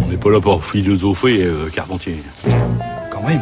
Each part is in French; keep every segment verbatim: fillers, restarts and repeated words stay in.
On n'est pas là pour philosopher, euh, Carpentier. Quand même.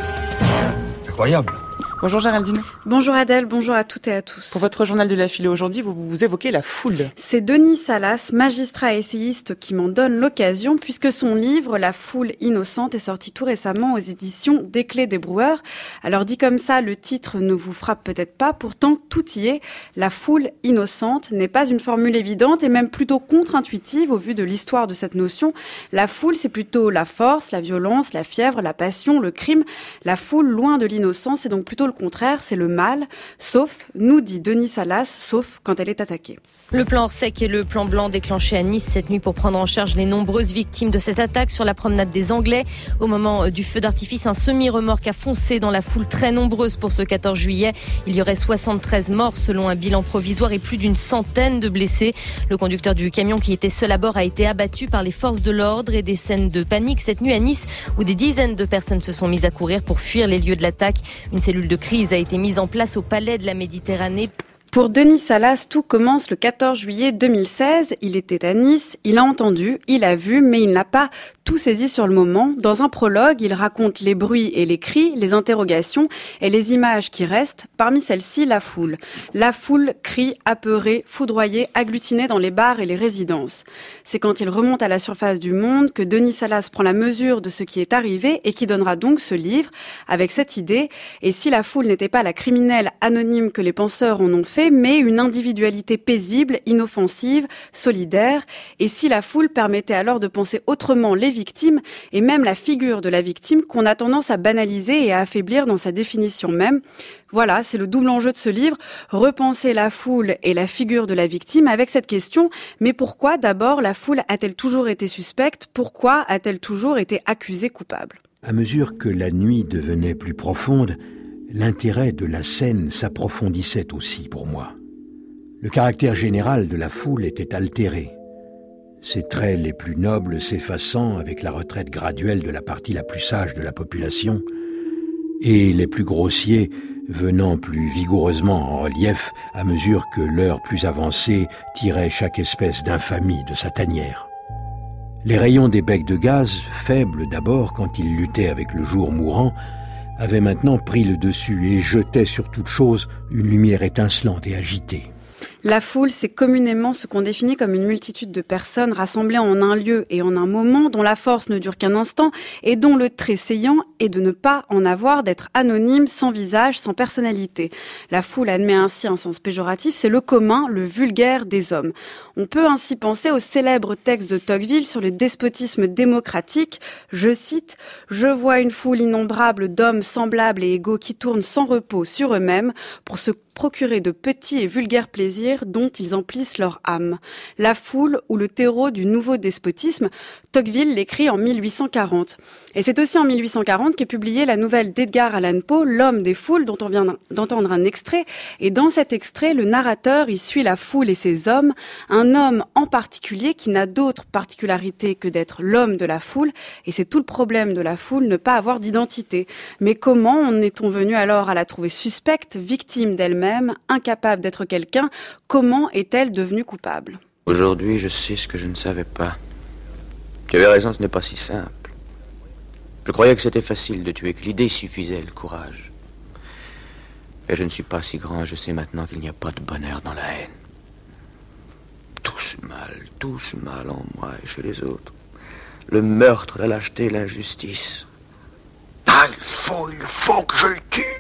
Incroyable. Bonjour Géraldine. Bonjour Adèle, bonjour à toutes et à tous. Pour votre journal de la philo aujourd'hui, vous, vous évoquez la foule. C'est Denis Salas, magistrat et essayiste, qui m'en donne l'occasion, puisque son livre « La foule innocente » est sorti tout récemment aux éditions Desclés des Broueurs. Alors dit comme ça, le titre ne vous frappe peut-être pas, pourtant tout y est. La foule innocente n'est pas une formule évidente et même plutôt contre-intuitive au vu de l'histoire de cette notion. La foule, c'est plutôt la force, la violence, la fièvre, la passion, le crime. La foule, loin de l'innocence, c'est donc plutôt le contraire, c'est le mal, sauf, nous dit Denis Salas, sauf quand elle est attaquée. Le plan Orsec et le plan blanc déclenché à Nice cette nuit pour prendre en charge les nombreuses victimes de cette attaque sur la promenade des Anglais. Au moment du feu d'artifice, un semi-remorque a foncé dans la foule très nombreuse pour ce quatorze juillet. Il y aurait soixante-treize morts selon un bilan provisoire et plus d'une centaine de blessés. Le conducteur du camion qui était seul à bord a été abattu par les forces de l'ordre et des scènes de panique cette nuit à Nice où des dizaines de personnes se sont mises à courir pour fuir les lieux de l'attaque. Une cellule de crise a été mise en place au Palais de la Méditerranée. Pour Denis Salas, tout commence le quatorze juillet deux mille seize. Il était à Nice, il a entendu, il a vu, mais il n'a pas tout saisi sur le moment. Dans un prologue, il raconte les bruits et les cris, les interrogations et les images qui restent. Parmi celles-ci, la foule. La foule crie, apeurée, foudroyée, agglutinée dans les bars et les résidences. C'est quand il remonte à la surface du monde que Denis Salas prend la mesure de ce qui est arrivé et qui donnera donc ce livre avec cette idée. Et si la foule n'était pas la criminelle anonyme que les penseurs en ont fait, mais une individualité paisible, inoffensive, solidaire. Et si la foule permettait alors de penser autrement les victimes et même la figure de la victime qu'on a tendance à banaliser et à affaiblir dans sa définition même. Voilà, c'est le double enjeu de ce livre, repenser la foule et la figure de la victime avec cette question, mais pourquoi d'abord la foule a-t-elle toujours été suspecte? Pourquoi a-t-elle toujours été accusée coupable? À mesure que la nuit devenait plus profonde, l'intérêt de la scène s'approfondissait aussi pour moi. Le caractère général de la foule était altéré, ses traits les plus nobles s'effaçant avec la retraite graduelle de la partie la plus sage de la population, et les plus grossiers venant plus vigoureusement en relief à mesure que l'heure plus avancée tirait chaque espèce d'infamie de sa tanière. Les rayons des becs de gaz, faibles d'abord quand ils luttaient avec le jour mourant, avaient maintenant pris le dessus et jetaient sur toute chose une lumière étincelante et agitée. La foule, c'est communément ce qu'on définit comme une multitude de personnes rassemblées en un lieu et en un moment, dont la force ne dure qu'un instant et dont le trait saillant est de ne pas en avoir, d'être anonyme, sans visage, sans personnalité. La foule admet ainsi un sens péjoratif, c'est le commun, le vulgaire des hommes. On peut ainsi penser au célèbre texte de Tocqueville sur le despotisme démocratique. Je cite « Je vois une foule innombrable d'hommes semblables et égaux qui tournent sans repos sur eux-mêmes pour se procurer de petits et vulgaires plaisirs dont ils emplissent leur âme. La foule ou le terreau du nouveau despotisme, Tocqueville l'écrit en mille huit cent quarante. Et c'est aussi en mille huit cent quarante qu'est publiée la nouvelle d'Edgar Allan Poe, L'homme des foules, dont on vient d'entendre un extrait. Et dans cet extrait, le narrateur y suit la foule et ses hommes, un homme en particulier qui n'a d'autre particularité que d'être l'homme de la foule. Et c'est tout le problème de la foule, ne pas avoir d'identité. Mais comment en est-on venu alors à la trouver suspecte, victime d'elle-même, incapable d'être quelqu'un? Comment est-elle devenue coupable? Aujourd'hui, je sais ce que je ne savais pas. Tu avais raison, ce n'est pas si simple. Je croyais que c'était facile de tuer, que l'idée suffisait, le courage. Mais je ne suis pas si grand, je sais maintenant qu'il n'y a pas de bonheur dans la haine. Tout ce mal, tout ce mal en moi et chez les autres. Le meurtre, la lâcheté, l'injustice. Ah, il faut, il faut que je le tue.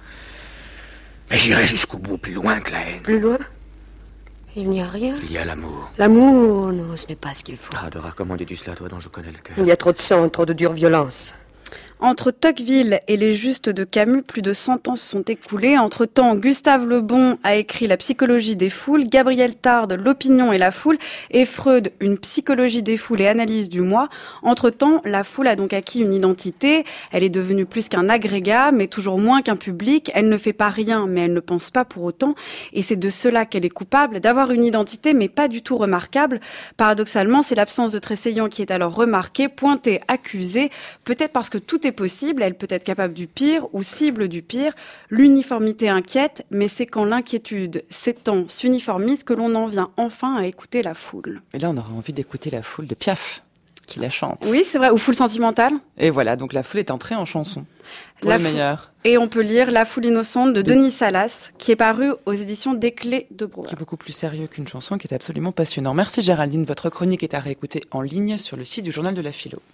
Mais j'irai jusqu'au bout, plus loin que la haine. Plus loin? Il n'y a rien. Il y a l'amour. L'amour, non, ce n'est pas ce qu'il faut. Ah, Dora, comment dis-tu cela, toi dont je connais le cœur? Il y a trop de sang, trop de dure violence. Entre Tocqueville et les Justes de Camus, plus de cent ans se sont écoulés. Entre-temps, Gustave Le Bon a écrit La psychologie des foules, Gabriel Tarde, L'opinion et la foule, et Freud, Une psychologie des foules et analyse du moi. Entre-temps, la foule a donc acquis une identité. Elle est devenue plus qu'un agrégat, mais toujours moins qu'un public. Elle ne fait pas rien, mais elle ne pense pas pour autant. Et c'est de cela qu'elle est coupable, d'avoir une identité, mais pas du tout remarquable. Paradoxalement, c'est l'absence de trait saillant qui est alors remarquée, pointée, accusée, peut-être parce que tout est possible, elle peut être capable du pire ou cible du pire. L'uniformité inquiète, mais c'est quand l'inquiétude s'étend, s'uniformise, que l'on en vient enfin à écouter la foule. Et là, on aura envie d'écouter la foule de Piaf. qui la chante. Oui, c'est vrai, ou Foule sentimentale. Et voilà, donc La Foule est entrée en chanson. Pour La le fou- meilleur. Et on peut lire La Foule innocente de Denis Salas, qui est paru aux éditions des Clés de Brouwer. Qui est beaucoup plus sérieux qu'une chanson, qui est absolument passionnant. Merci Géraldine, votre chronique est à réécouter en ligne sur le site du Journal de la Philo.